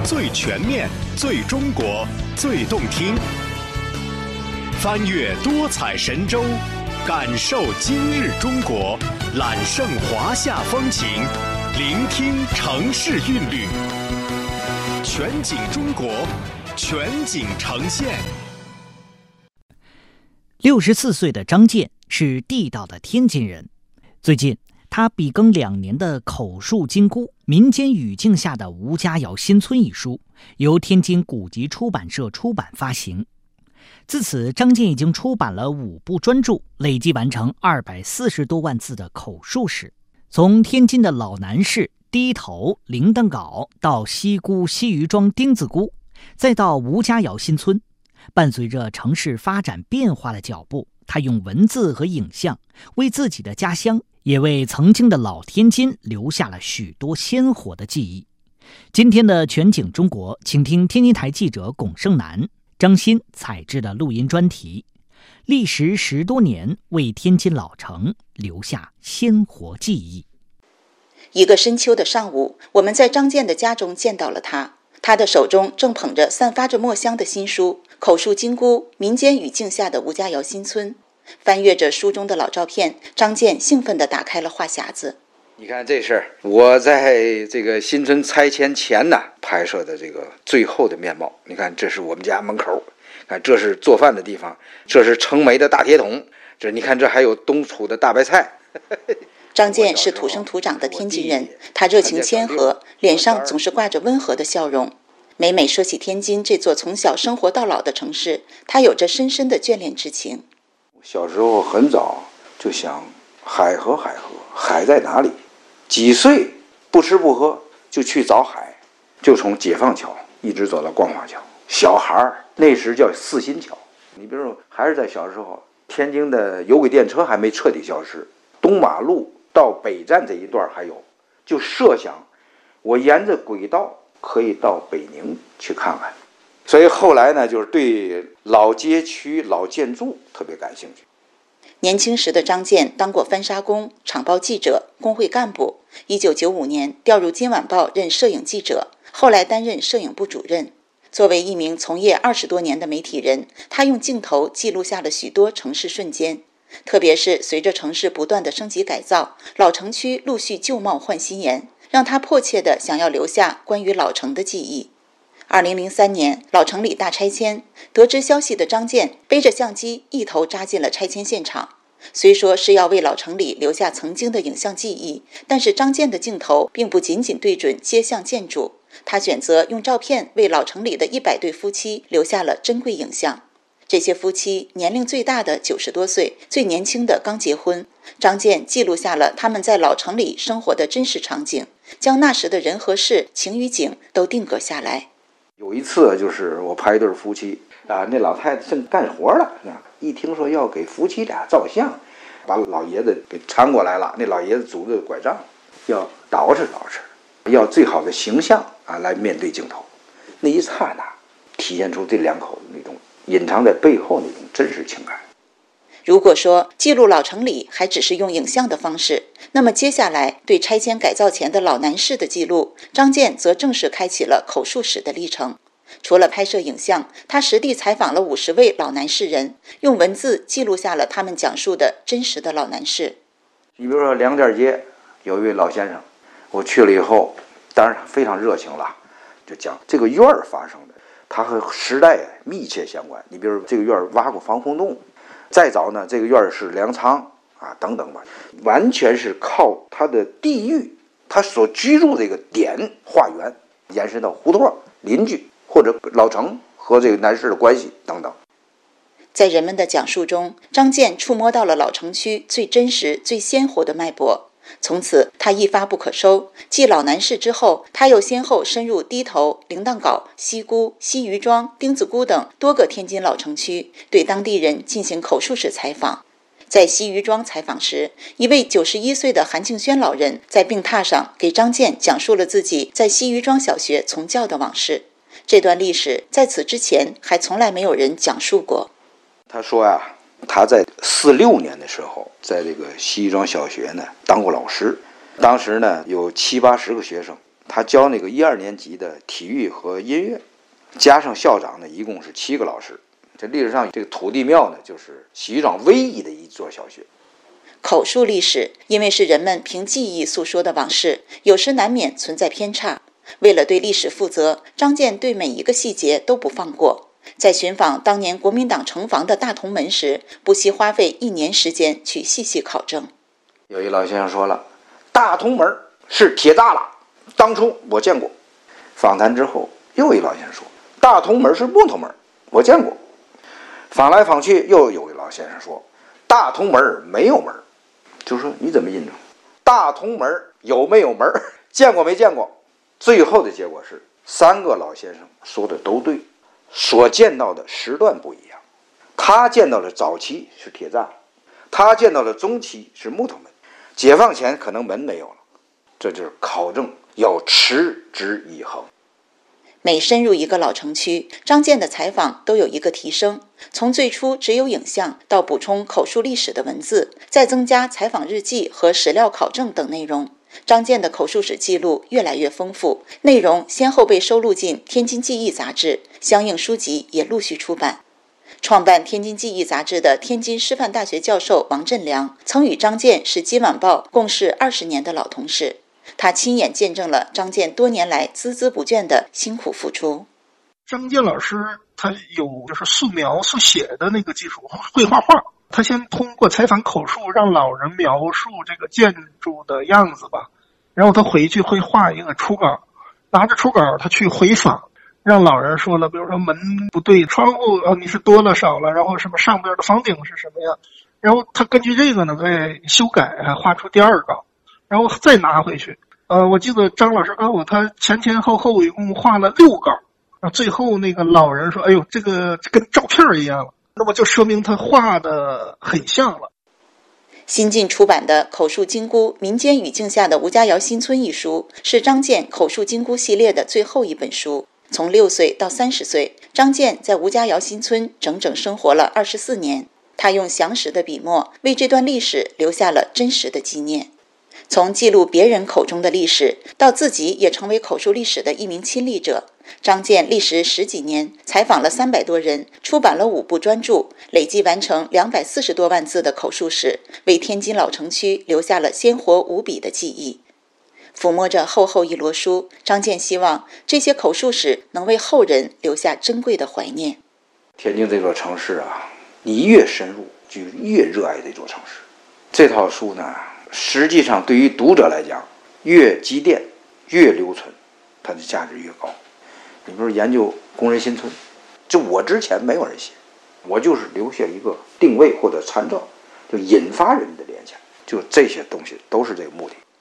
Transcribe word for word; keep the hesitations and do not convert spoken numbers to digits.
最全面、最中国、最动听。翻越多彩神州，感受今日中国，揽胜华夏风情，聆听城市韵律。全景中国，全景呈现。 六十四岁的张健是地道的天津人。最近，他笔耕两年的口述金菇民间语境下的吴家窑新村一书，由天津古籍出版社出版发行。自此，张健已经出版了五部专著，累计完成二百四十多万字的口述史。从天津的老南市、低头、铃铛镐到西沽、西渔庄、丁字沽，再到吴家窑新村，伴随着城市发展变化的脚步，他用文字和影像为自己的家乡，也为曾经的老天津留下了许多鲜活的记忆。今天的全景中国，请听天津台记者龚胜南、张鑫采制的录音专题，历时十多年，为天津老城留下鲜活记忆。 一个深秋的上午，我们在张健的家中见到了他，他的手中正捧着散发着墨香的新书《口述金菇：民间语境下的吴家窑新村》。翻阅着书中的老照片，张健兴奋地打开了话匣子。 你看，这是我在这个新村拆迁前呢拍摄的这个最后的面貌。你看，这是我们家门口，看这是做饭的地方，这是盛煤的大铁桶，这你看这还有冬储的大白菜。 张健是土生土长的天津人，他热情谦和，脸上总是挂着温和的笑容。每每说起天津这座从小生活到老的城市，他有着深深的眷恋之情。 小时候很早就想海河海河海在哪里，几岁不吃不喝就去找海，就从解放桥一直走到光华桥。小孩儿那时叫四新桥。你比如说，还是在小时候，天津的有轨电车还没彻底消失，东马路到北站这一段还有，就设想我沿着轨道可以到北宁去看看。所以后来呢，就是对老街区老建筑特别感兴趣。 年轻时的张健当过翻砂工、厂报记者、工会干部。一九九五年调入《今晚报》任摄影记者，后来担任摄影部主任。作为一名从业二十多年的媒体人，他用镜头记录下了许多城市瞬间。特别是随着城市不断的升级改造，老城区陆续旧貌换新颜，让他迫切地想要留下关于老城的记忆。二零零三年，老城里大拆迁，得知消息的张健背着相机一头扎进了拆迁现场。虽说是要为老城里留下曾经的影像记忆，但是张健的镜头并不仅仅对准街巷建筑，他选择用照片为老城里的一百对夫妻留下了珍贵影像。这些夫妻年龄最大的九十多岁，最年轻的刚结婚。张健记录下了他们在老城里生活的真实场景，将那时的人和事、情与景都定格下来。 有一次就是我拍一对夫妻啊，那老太太正干活了，一听说要给夫妻俩照相，把老爷子给搀过来了。那老爷子拄着拐杖，要捯饬捯饬，要最好的形象啊来面对镜头。那一刹那，体现出这两口子那种隐藏在背后那种真实情感。 如果说记录老城里还只是用影像的方式，那么接下来对拆迁改造前的老南市的记录，张健则正式开启了口述史的历程。除了拍摄影像，他实地采访了五十位老南市人，用文字记录下了他们讲述的真实的老南市。 你比如说粮店街有一位老先生，我去了以后，当然非常热情了，就讲这个院儿发生的，它和时代密切相关。你比如说这个院儿挖过防空洞，再早呢，这个院儿是粮仓啊，等等吧，完全是靠它的地域，它所居住这个点化缘，延伸到胡同、邻居或者老城和这个南市的关系等等。 在人们的讲述中，张健触摸到了老城区最真实、最鲜活的脉搏。从此，他一发不可收。继老南市之后，他又先后深入低头、铃铛镐、西沽、西渔庄、丁字沽等多个天津老城区，对当地人进行口述式采访。在西渔庄采访时，一位九十一岁的韩庆轩老人在病榻上给张健讲述了自己在西渔庄小学从教的往事。这段历史在此之前还从来没有人讲述过。 他说呀、啊，他在四六年的时候，在这个西渔庄小学呢当过老师。当时呢有七八十个学生， 他教那个一二年级的体育和音乐，加上校长呢，一共是七个老师。这历史上这个土地庙呢，就是西域庄唯一的一座小学。 口述历史因为是人们凭记忆诉说的往事，有时难免存在偏差。为了对历史负责，张建对每一个细节都不放过。在寻访当年国民党城防的大同门时，不惜花费一年时间去细细考证。 有一老先生说了，大同门是铁栅栏，当初我见过。访谈之后，又一老先生说，大同门是木头门，我见过。访来访去，又有一老先生说，大同门没有门。就说你怎么印证？大同门有没有门？见过没见过？最后的结果是，三个老先生说的都对，所见到的时段不一样。他见到的早期是铁栅，他见到的中期是木头门，解放前可能门没有了。这就是考证要持之以恒。 每深入一个老城区，张建的采访都有一个提升，从最初只有影像到补充口述历史的文字，再增加采访日记和史料考证等内容。张建的口述史记录越来越丰富，内容先后被收录进《天津记忆》杂志，相应书籍也陆续出版。创办《天津记忆》杂志的天津师范大学教授王振良，曾与张建是《今晚报》共事二十年的老同事。他亲眼见证了张建多年来孜孜不倦的辛苦付出。 张建老师他有就是素描速写的那个技术，会画画。他先通过采访口述让老人描述这个建筑的样子吧，然后他回去会画一个初稿，拿着初稿他去回访，让老人说了，比如说门不对，窗户啊你是多了少了，然后什么上边的房顶是什么样，然后他根据这个呢再修改，还画出第二稿，然后再拿回去。呃，我记得张老师告诉我，他前前后后一共画了六稿，然后最后那个老人说：“哎呦，这个跟照片一样了。”那么就说明他画的很像了。 新近出版的《口述金姑：民间语境下的吴家窑新村》一书，是张建口述金姑系列的最后一本书。从六岁到三十岁，张建在吴家窑新村整整生活了二十四年。他用详实的笔墨为这段历史留下了真实的纪念。从记录别人口中的历史，到自己也成为口述历史的一名亲历者，张建历时十几年，采访了三百多人，出版了五部专著，累计完成两百四十多万字的口述史，为天津老城区留下了鲜活无比的记忆。抚摸着厚厚一摞书，张建希望这些口述史能为后人留下珍贵的怀念。 天津这座城市啊，你越深入就越热爱这座城市。这套书呢，实际上对于读者来讲，越积淀越留存，它的价值越高。你比如研究工人新村，就我之前没有人写，我就是留下一个定位或者参照，就引发人的联想，就这些东西都是这个目的。